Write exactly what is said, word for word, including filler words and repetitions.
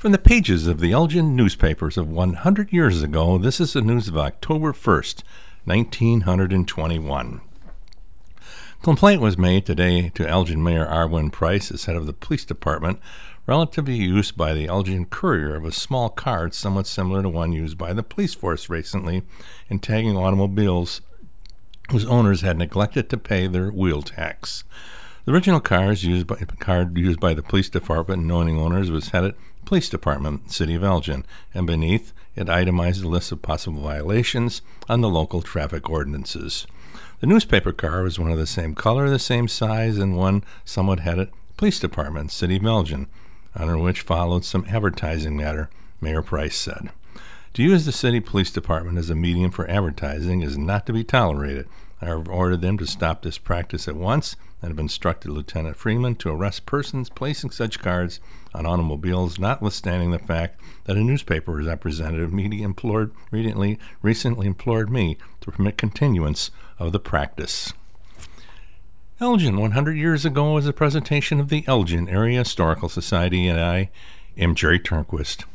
From the pages of the Elgin newspapers of one hundred years ago, this is the news of October first, nineteen twenty-one. Complaint was made today to Elgin Mayor Arwin Price, as head of the police department, relative to use by the Elgin Courier of a small card somewhat similar to one used by the police force recently in tagging automobiles whose owners had neglected to pay their wheel tax. The original cars used by, card used by the police department knowing owners was headed Police Department, City of Elgin, and beneath it itemized a list of possible violations on the local traffic ordinances. The newspaper car was one of the same color, the same size, and one somewhat headed Police Department, City of Elgin, under which followed some advertising matter, Mayor Price said. To use the City Police Department as a medium for advertising is not to be tolerated. I have ordered them to stop this practice at once and have instructed Lieutenant Freeman to arrest persons placing such cards on automobiles, notwithstanding the fact that a newspaper representative media implored, recently, recently implored me to permit continuance of the practice. Elgin, one hundred years ago, was a presentation of the Elgin Area Historical Society, and I am Jerry Turnquist.